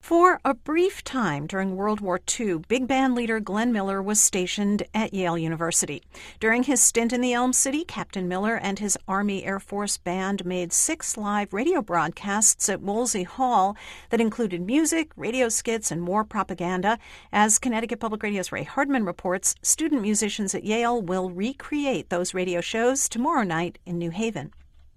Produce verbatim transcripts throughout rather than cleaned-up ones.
For a brief time during World War Two, big band leader Glenn Miller was stationed at Yale University. During his stint in the Elm City, Captain Miller and his Army Air Force Band made six live radio broadcasts at Woolsey Hall that included music, radio skits, and war propaganda. As Connecticut Public Radio's Ray Hardman reports, student musicians at Yale will recreate those radio shows tomorrow night in New Haven.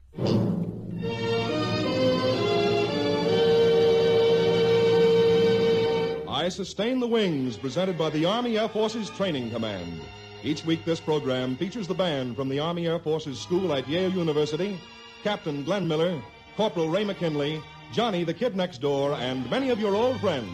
I Sustain the Wings, presented by the Army Air Forces Training Command. Each week this program features the band from the Army Air Forces School at Yale University, Captain Glenn Miller, Corporal Ray McKinley, Johnny the Kid Next Door, and many of your old friends.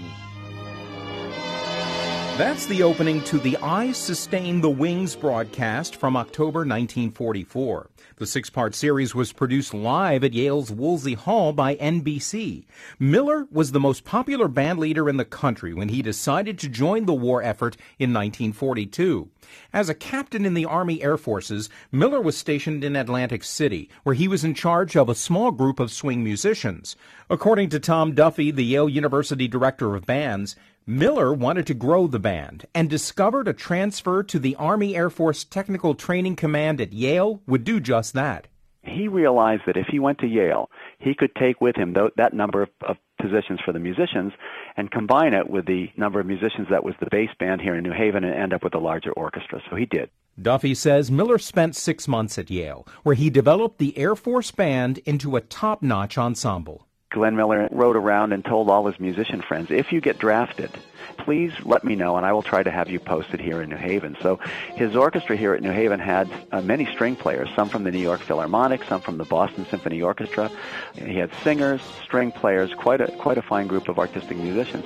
That's the opening to the I Sustain the Wings broadcast from October nineteen forty-four. The six-part series was produced live at Yale's Woolsey Hall by N B C. Miller was the most popular band leader in the country when he decided to join the war effort in nineteen forty-two. As a captain in the Army Air Forces, Miller was stationed in Atlantic City, where he was in charge of a small group of swing musicians. According to Tom Duffy, the Yale University director of bands, Miller wanted to grow the band and discovered a transfer to the Army Air Force Technical Training Command at Yale would do just that. He realized that if he went to Yale, he could take with him th- that number of, of positions for the musicians and combine it with the number of musicians that was the bass band here in New Haven and end up with a larger orchestra. So he did. Duffy says Miller spent six months at Yale, where he developed the Air Force Band into a top-notch ensemble. Glenn Miller rode around and told all his musician friends, if you get drafted, please let me know and I will try to have you posted here in New Haven. So his orchestra here at New Haven had uh, many string players, some from the New York Philharmonic, some from the Boston Symphony Orchestra. He had singers, string players, quite a, quite a fine group of artistic musicians.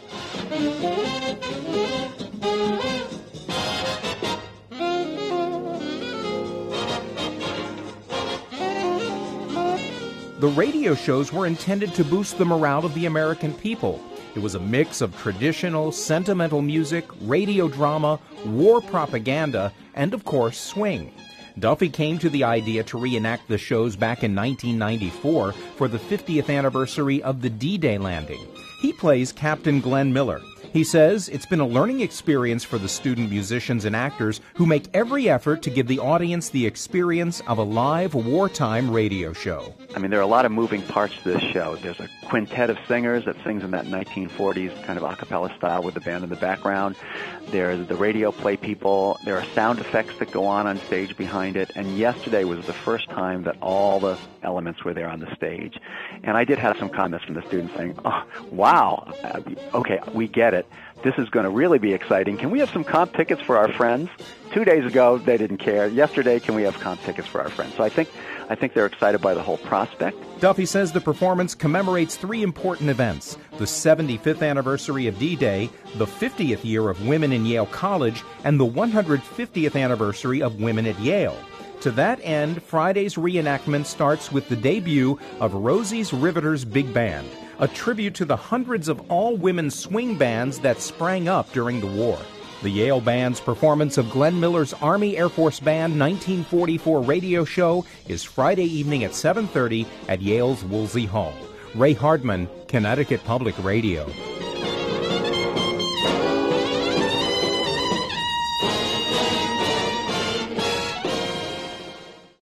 The radio shows were intended to boost the morale of the American people. It was a mix of traditional, sentimental music, radio drama, war propaganda, and, of course, swing. Duffy came to the idea to reenact the shows back in nineteen ninety-four for the fiftieth anniversary of the D-Day landing. He plays Captain Glenn Miller. He says it's been a learning experience for the student musicians and actors who make every effort to give the audience the experience of a live wartime radio show. I mean, there are a lot of moving parts to this show. There's a quintet of singers that sings in that nineteen forties kind of a cappella style with the band in the background. There's the radio play people. There are sound effects that go on on stage behind it. And yesterday was the first time that all the elements were there on the stage. And I did have some comments from the students saying, oh, wow, okay, we get it. This is going to really be exciting. Can we have some comp tickets for our friends? Two days ago, they didn't care. Yesterday, can we have comp tickets for our friends? So I think I think they're excited by the whole prospect. Duffy says the performance commemorates three important events: the seventy-fifth anniversary of D-Day, the fiftieth year of women in Yale College, and the one hundred fiftieth anniversary of women at Yale. To that end, Friday's reenactment starts with the debut of Rosie's Riveters Big Band, a tribute to the hundreds of all-women swing bands that sprang up during the war. The Yale Band's performance of Glenn Miller's Army Air Force Band nineteen forty-four radio show is Friday evening at seven thirty at Yale's Woolsey Hall. Ray Hardman, Connecticut Public Radio.